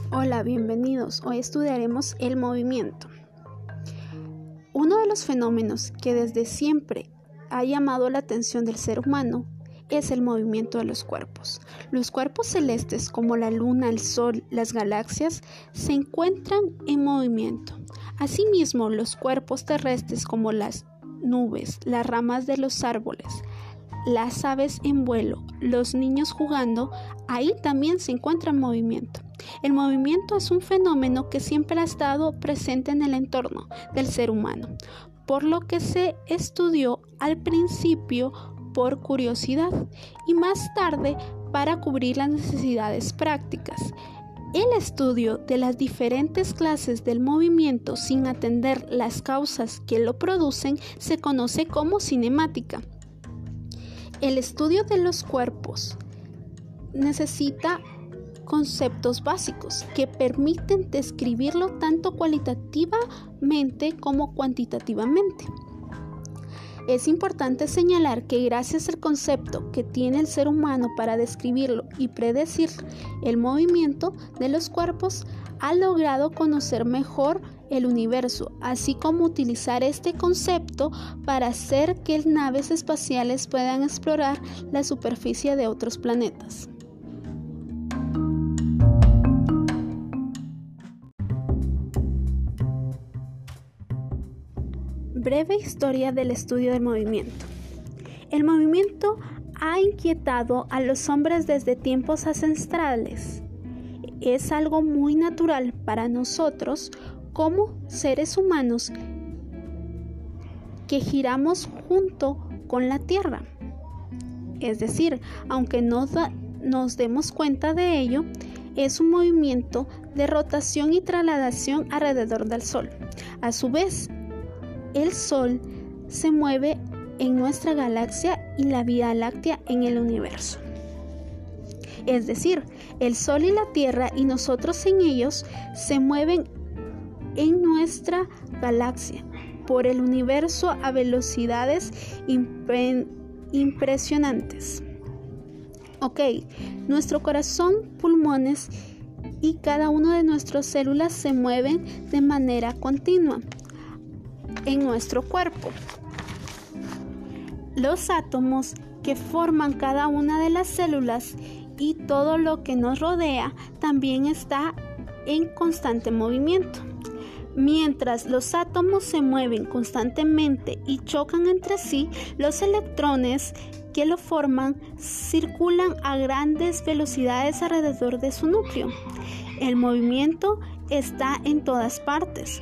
Hola, bienvenidos. Hoy estudiaremos el movimiento. Uno de los fenómenos que desde siempre ha llamado la atención del ser humano es el movimiento de los cuerpos. Los cuerpos celestes como la luna, el sol, las galaxias se encuentran en movimiento. Asimismo, los cuerpos terrestres como las nubes, las ramas de los árboles, las aves en vuelo, los niños jugando, ahí también se encuentra en movimiento. El movimiento es un fenómeno que siempre ha estado presente en el entorno del ser humano, por lo que se estudió al principio por curiosidad y más tarde para cubrir las necesidades prácticas. El estudio de las diferentes clases del movimiento sin atender las causas que lo producen se conoce como cinemática. El estudio de los cuerpos necesita conceptos básicos que permiten describirlo tanto cualitativamente como cuantitativamente. Es importante señalar que gracias al concepto que tiene el ser humano para describirlo y predecir el movimiento de los cuerpos, ha logrado conocer mejor el universo, así como utilizar este concepto para hacer que naves espaciales puedan explorar la superficie de otros planetas. Breve historia del estudio del movimiento. El movimiento ha inquietado a los hombres desde tiempos ancestrales. Es algo muy natural para nosotros como seres humanos que giramos junto con la Tierra. Es decir, aunque no nos demos cuenta de ello, es un movimiento de rotación y trasladación alrededor del Sol. A su vez, el Sol se mueve en nuestra galaxia y la Vía Láctea en el universo. Es decir, el Sol y la Tierra y nosotros en ellos se mueven en nuestra galaxia por el universo a velocidades impresionantes. Nuestro corazón, pulmones y cada una de nuestras células se mueven de manera continua en nuestro cuerpo. Los átomos que forman cada una de las células y todo lo que nos rodea también está en constante movimiento. Mientras los átomos se mueven constantemente y chocan entre sí, los electrones que lo forman circulan a grandes velocidades alrededor de su núcleo. El movimiento está en todas partes.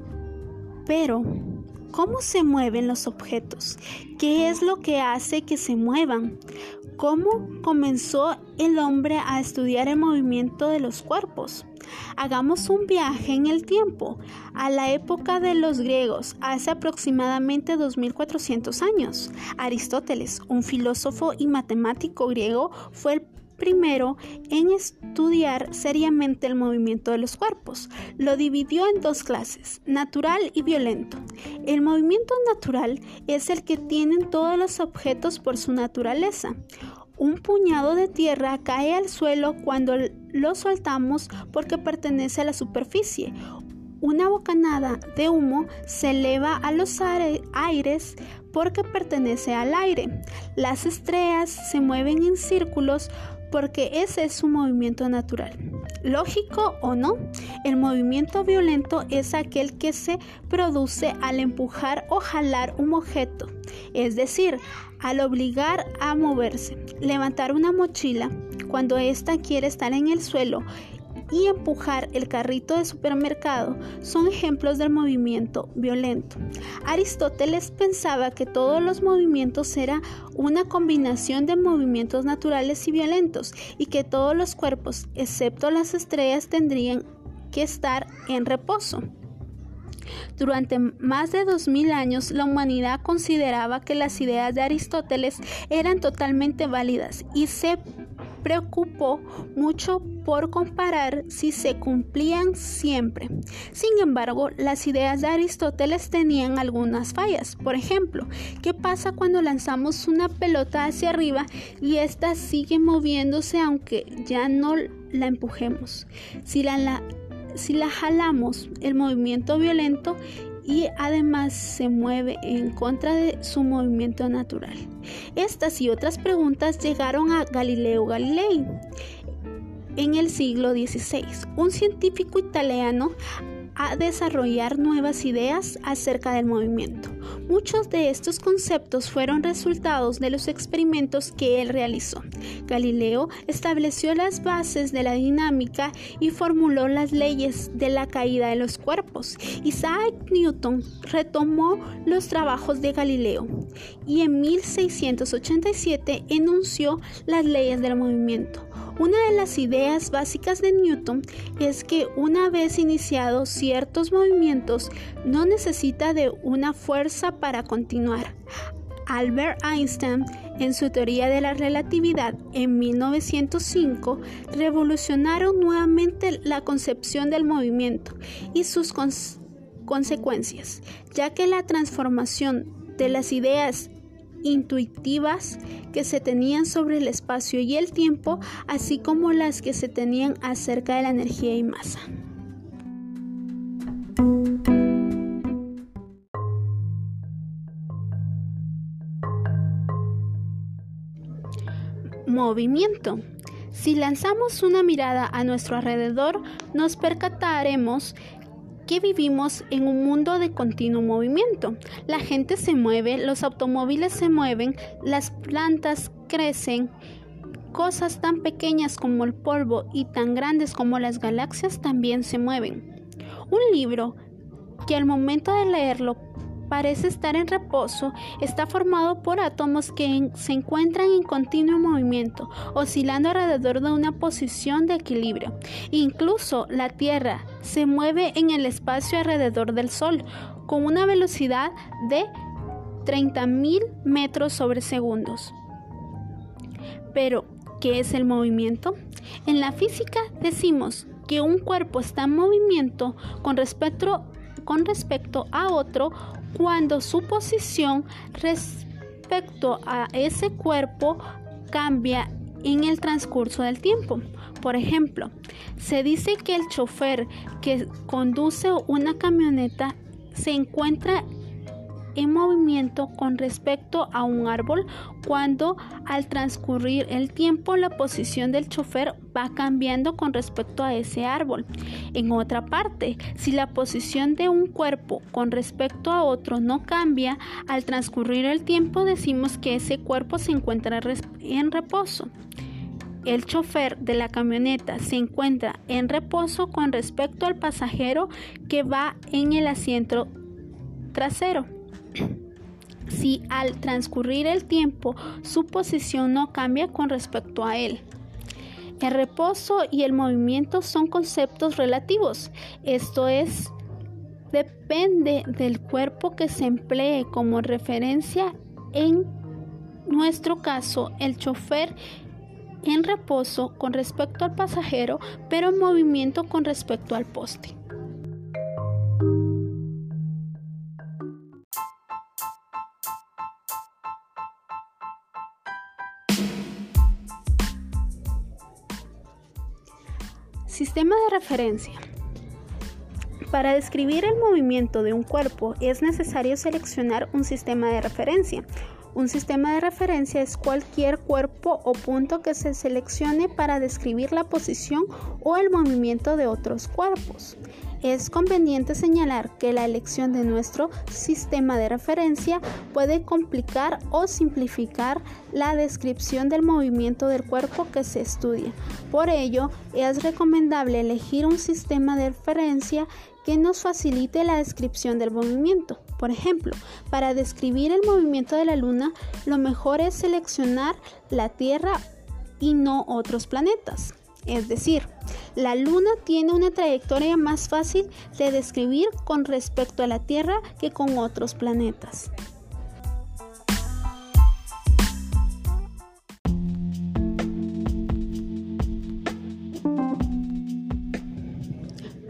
Pero, ¿cómo se mueven los objetos? ¿Qué es lo que hace que se muevan? ¿Cómo comenzó el hombre a estudiar el movimiento de los cuerpos? Hagamos un viaje en el tiempo, a la época de los griegos, hace aproximadamente 2400 años. Aristóteles, un filósofo y matemático griego, fue el primero en estudiar seriamente el movimiento de los cuerpos. Lo dividió en dos clases, natural y violento. El movimiento natural es el que tienen todos los objetos por su naturaleza. Un puñado de tierra cae al suelo cuando lo soltamos porque pertenece a la superficie. Una bocanada de humo se eleva a los aires porque pertenece al aire. Las estrellas se mueven en círculos porque ese es su movimiento natural. ¿Lógico o no? El movimiento violento es aquel que se produce al empujar o jalar un objeto, es decir, al obligar a moverse. Levantar una mochila cuando ésta quiere estar en el suelo y empujar el carrito de supermercado son ejemplos del movimiento violento. Aristóteles pensaba que todos los movimientos eran una combinación de movimientos naturales y violentos y que todos los cuerpos, excepto las estrellas, tendrían que estar en reposo. Durante más de 2000 años, la humanidad consideraba que las ideas de Aristóteles eran totalmente válidas y se preocupó mucho por comparar si se cumplían siempre. Sin embargo, las ideas de Aristóteles tenían algunas fallas. Por ejemplo, ¿qué pasa cuando lanzamos una pelota hacia arriba y ésta sigue moviéndose aunque ya no la empujemos? Si la jalamos, el movimiento violento y además se mueve en contra de su movimiento natural. Estas y otras preguntas llegaron a Galileo Galilei en el siglo XVI, un científico italiano, a desarrollar nuevas ideas acerca del movimiento. Muchos de estos conceptos fueron resultados de los experimentos que él realizó. Galileo estableció las bases de la dinámica y formuló las leyes de la caída de los cuerpos. Isaac Newton retomó los trabajos de Galileo y en 1687 enunció las leyes del movimiento. Una de las ideas básicas de Newton es que una vez iniciados ciertos movimientos no necesita de una fuerza para continuar. Albert Einstein, en su teoría de la relatividad en 1905, revolucionaron nuevamente la concepción del movimiento y sus consecuencias, ya que la transformación de las ideas intuitivas que se tenían sobre el espacio y el tiempo, así como las que se tenían acerca de la energía y masa. Movimiento. Si lanzamos una mirada a nuestro alrededor, nos percataremos que vivimos en un mundo de continuo movimiento. La gente se mueve, los automóviles se mueven, las plantas crecen, cosas tan pequeñas como el polvo y tan grandes como las galaxias también se mueven. Un libro que al momento de leerlo parece estar en reposo, está formado por átomos que se encuentran en continuo movimiento, oscilando alrededor de una posición de equilibrio. Incluso la Tierra se mueve en el espacio alrededor del Sol, con una velocidad de 30.000 metros sobre segundos. Pero, ¿qué es el movimiento? En la física decimos que un cuerpo está en movimiento con respecto a otro cuando su posición respecto a ese cuerpo cambia en el transcurso del tiempo. Por ejemplo, se dice que el chofer que conduce una camioneta se encuentra en movimiento con respecto a un árbol cuando al transcurrir el tiempo la posición del chofer va cambiando con respecto a ese árbol. En otra parte, si la posición de un cuerpo con respecto a otro no cambia, al transcurrir el tiempo decimos que ese cuerpo se encuentra en reposo. El chofer de la camioneta se encuentra en reposo con respecto al pasajero que va en el asiento trasero. Si al transcurrir el tiempo su posición no cambia con respecto a él. El reposo y el movimiento son conceptos relativos, esto es, depende del cuerpo que se emplee como referencia. En nuestro caso, el chofer en reposo con respecto al pasajero, pero en movimiento con respecto al poste. Sistema de referencia. Para describir el movimiento de un cuerpo es necesario seleccionar un sistema de referencia. Un sistema de referencia es cualquier cuerpo o punto que se seleccione para describir la posición o el movimiento de otros cuerpos. Es conveniente señalar que la elección de nuestro sistema de referencia puede complicar o simplificar la descripción del movimiento del cuerpo que se estudia. Por ello, es recomendable elegir un sistema de referencia que nos facilite la descripción del movimiento. Por ejemplo, para describir el movimiento de la Luna, lo mejor es seleccionar la Tierra y no otros planetas. Es decir, la Luna tiene una trayectoria más fácil de describir con respecto a la Tierra que con otros planetas.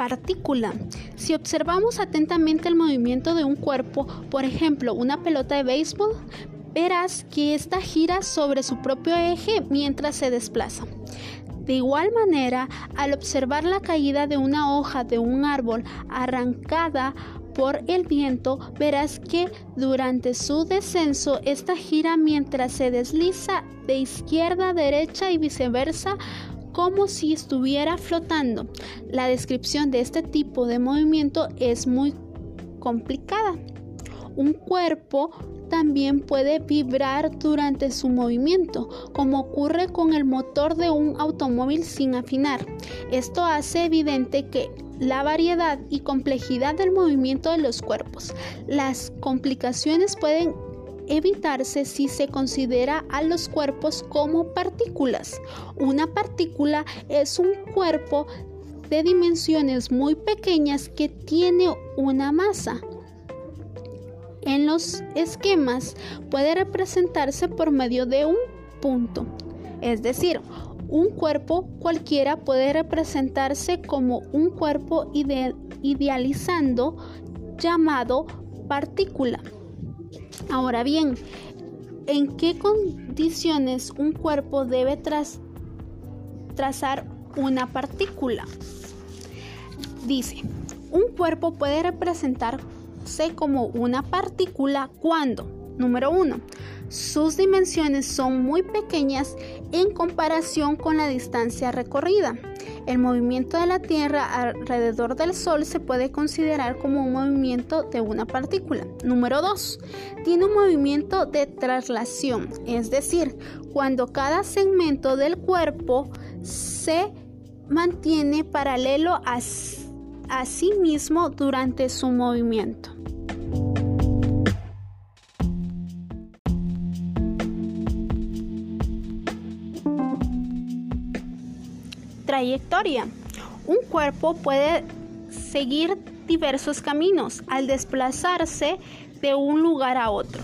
partícula. Si observamos atentamente el movimiento de un cuerpo, por ejemplo, una pelota de béisbol, verás que ésta gira sobre su propio eje mientras se desplaza. De igual manera, al observar la caída de una hoja de un árbol arrancada por el viento, verás que durante su descenso, esta gira mientras se desliza de izquierda a derecha y viceversa, como si estuviera flotando. La descripción de este tipo de movimiento es muy complicada. Un cuerpo también puede vibrar durante su movimiento, como ocurre con el motor de un automóvil sin afinar. Esto hace evidente que la variedad y complejidad del movimiento de los cuerpos. Las complicaciones pueden evitarse si se considera a los cuerpos como partículas. Una partícula es un cuerpo de dimensiones muy pequeñas que tiene una masa. En los esquemas puede representarse por medio de un punto, es decir, un cuerpo cualquiera puede representarse como un cuerpo idealizando llamado partícula. Ahora bien, ¿en qué condiciones un cuerpo debe trazar una partícula? Dice, un cuerpo puede representarse como una partícula cuando, número 1, sus dimensiones son muy pequeñas en comparación con la distancia recorrida. El movimiento de la Tierra alrededor del Sol se puede considerar como un movimiento de una partícula. Número 2. Tiene un movimiento de traslación, es decir, cuando cada segmento del cuerpo se mantiene paralelo a sí mismo durante su movimiento. Trayectoria. Un cuerpo puede seguir diversos caminos al desplazarse de un lugar a otro.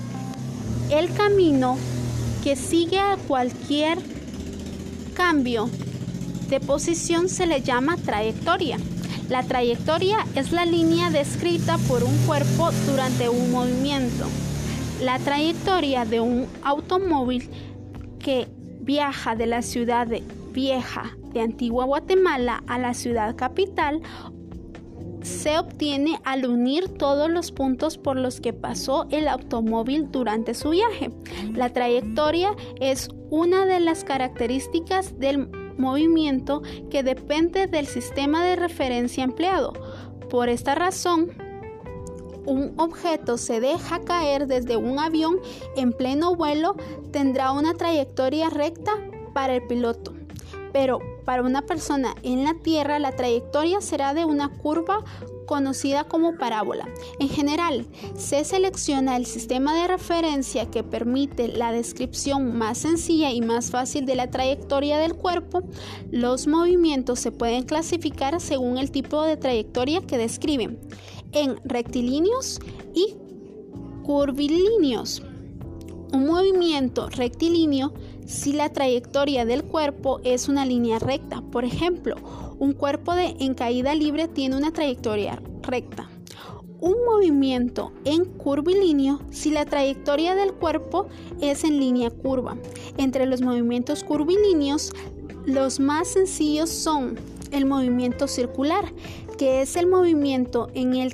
El camino que sigue a cualquier cambio de posición se le llama trayectoria. La trayectoria es la línea descrita por un cuerpo durante un movimiento. La trayectoria de un automóvil que viaja de la ciudad vieja de Antigua Guatemala a la ciudad capital se obtiene al unir todos los puntos por los que pasó el automóvil durante su viaje. La trayectoria es una de las características del movimiento que depende del sistema de referencia empleado. Por esta razón, un objeto se deja caer desde un avión en pleno vuelo, tendrá una trayectoria recta para el piloto, pero para una persona en la Tierra la trayectoria será de una curva conocida como parábola. En general, se selecciona el sistema de referencia que permite la descripción más sencilla y más fácil de la trayectoria del cuerpo. Los movimientos se pueden clasificar según el tipo de trayectoria que describen, en rectilíneos y curvilíneos. Un movimiento rectilíneo si la trayectoria del cuerpo es una línea recta. Por ejemplo, un cuerpo en caída libre tiene una trayectoria recta. Un movimiento en curvilíneo si la trayectoria del cuerpo es en línea curva. Entre los movimientos curvilíneos, los más sencillos son el movimiento circular, que es el movimiento en el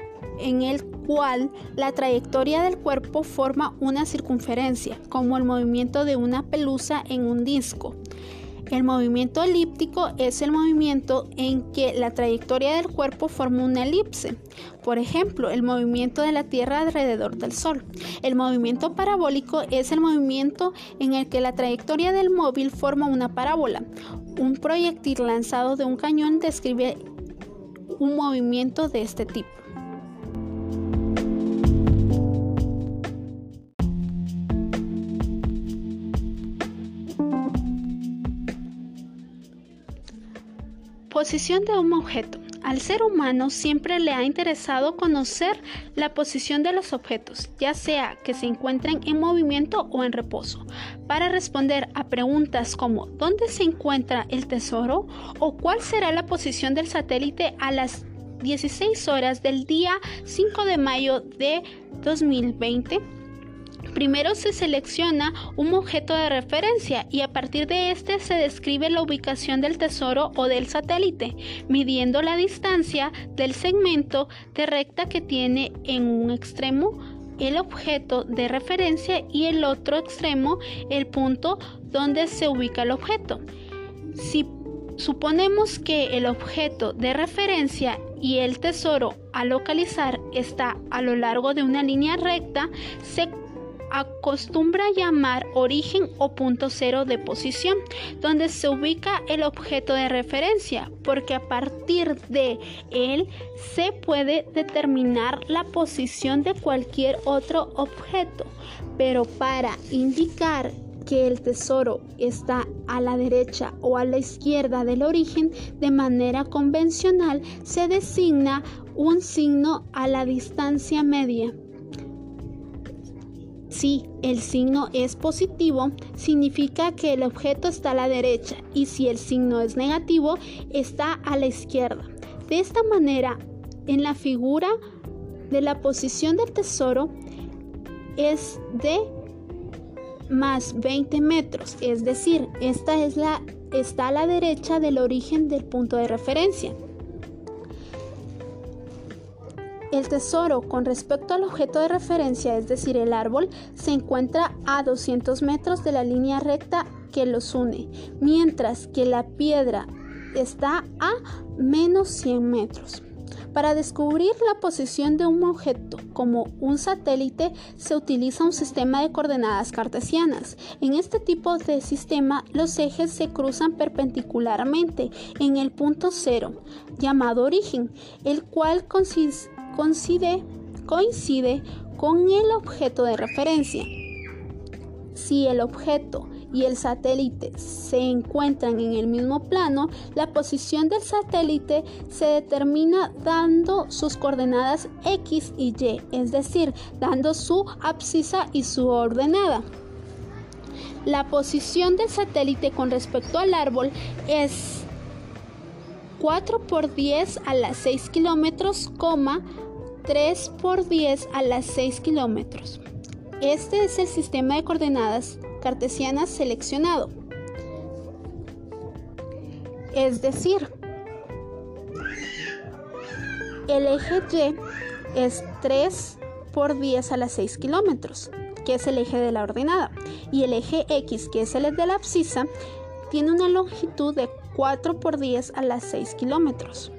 cual la trayectoria del cuerpo forma una circunferencia, como el movimiento de una pelusa en un disco. El movimiento elíptico es el movimiento en que la trayectoria del cuerpo forma una elipse. Por ejemplo, el movimiento de la Tierra alrededor del Sol. El movimiento parabólico es el movimiento en el que la trayectoria del móvil forma una parábola. Un proyectil lanzado de un cañón describe un movimiento de este tipo. Posición de un objeto. Al ser humano siempre le ha interesado conocer la posición de los objetos, ya sea que se encuentren en movimiento o en reposo, para responder a preguntas como ¿dónde se encuentra el tesoro? O ¿cuál será la posición del satélite a las 16 horas del día 5 de mayo de 2020? Primero se selecciona un objeto de referencia y a partir de este se describe la ubicación del tesoro o del satélite, midiendo la distancia del segmento de recta que tiene en un extremo el objeto de referencia y el otro extremo el punto donde se ubica el objeto. Si suponemos que el objeto de referencia y el tesoro a localizar está a lo largo de una línea recta, se acostumbra llamar origen o punto cero de posición, donde se ubica el objeto de referencia, porque a partir de él se puede determinar la posición de cualquier otro objeto. Pero para indicar que el tesoro está a la derecha o a la izquierda del origen, de manera convencional se designa un signo a la distancia media. Si el signo es positivo, significa que el objeto está a la derecha y si el signo es negativo, está a la izquierda. De esta manera, en la figura de la posición del tesoro es de más 20 metros, es decir, esta está a la derecha del origen del punto de referencia. El tesoro con respecto al objeto de referencia, es decir, el árbol, se encuentra a 200 metros de la línea recta que los une, mientras que la piedra está a menos 100 metros. Para descubrir la posición de un objeto como un satélite se utiliza un sistema de coordenadas cartesianas. En este tipo de sistema los ejes se cruzan perpendicularmente en el punto cero, llamado origen, el cual coincide con el objeto de referencia. Si el objeto y el satélite se encuentran en el mismo plano, la posición del satélite se determina dando sus coordenadas X y Y, es decir, dando su abscisa y su ordenada. La posición del satélite con respecto al árbol es 4 por 10 a las 6 kilómetros, 3 por 10 a las 6 kilómetros. Este es el sistema de coordenadas cartesianas seleccionado. Es decir, el eje Y es 3 por 10 a las 6 kilómetros, que es el eje de la ordenada, y el eje X, que es el de la abscisa, tiene una longitud de 4 por 10 a las 6 kilómetros.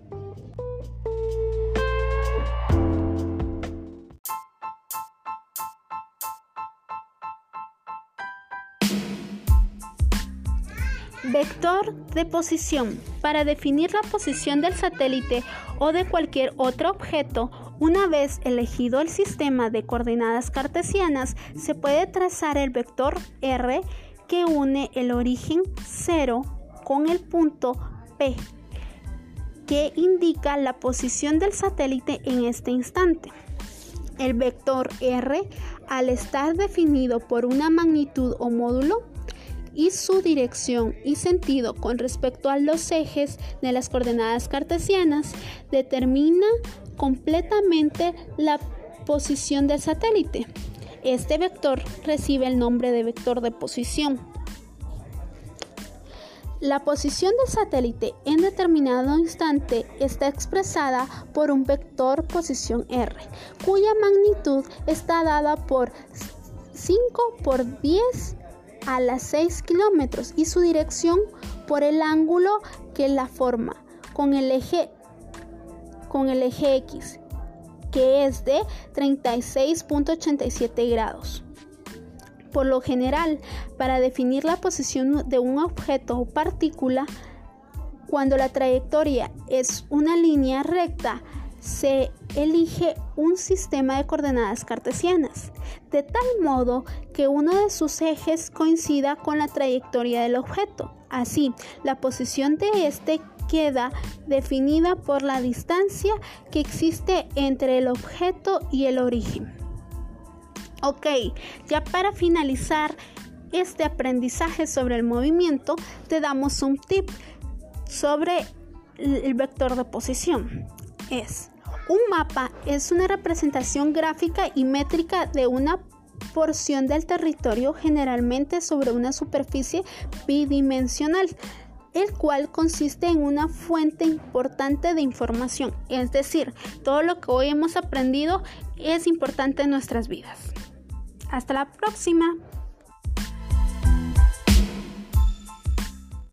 Vector de posición. Para definir la posición del satélite o de cualquier otro objeto, una vez elegido el sistema de coordenadas cartesianas, se puede trazar el vector R que une el origen 0 con el punto P, que indica la posición del satélite en este instante. El vector R, al estar definido por una magnitud o módulo, y su dirección y sentido con respecto a los ejes de las coordenadas cartesianas, determina completamente la posición del satélite. Este vector recibe el nombre de vector de posición. La posición del satélite en determinado instante está expresada por un vector posición R, cuya magnitud está dada por 5 por 10 a las 6 kilómetros y su dirección por el ángulo que la forma con el eje X, que es de 36.87 grados. Por lo general, para definir la posición de un objeto o partícula, cuando la trayectoria es una línea recta, se elige un sistema de coordenadas cartesianas, de tal modo que uno de sus ejes coincida con la trayectoria del objeto. Así, la posición de este queda definida por la distancia que existe entre el objeto y el origen. Ok, ya para finalizar este aprendizaje sobre el movimiento, te damos un tip sobre el vector de posición. Un mapa es una representación gráfica y métrica de una porción del territorio, generalmente sobre una superficie bidimensional, el cual consiste en una fuente importante de información. Es decir, todo lo que hoy hemos aprendido es importante en nuestras vidas. Hasta la próxima.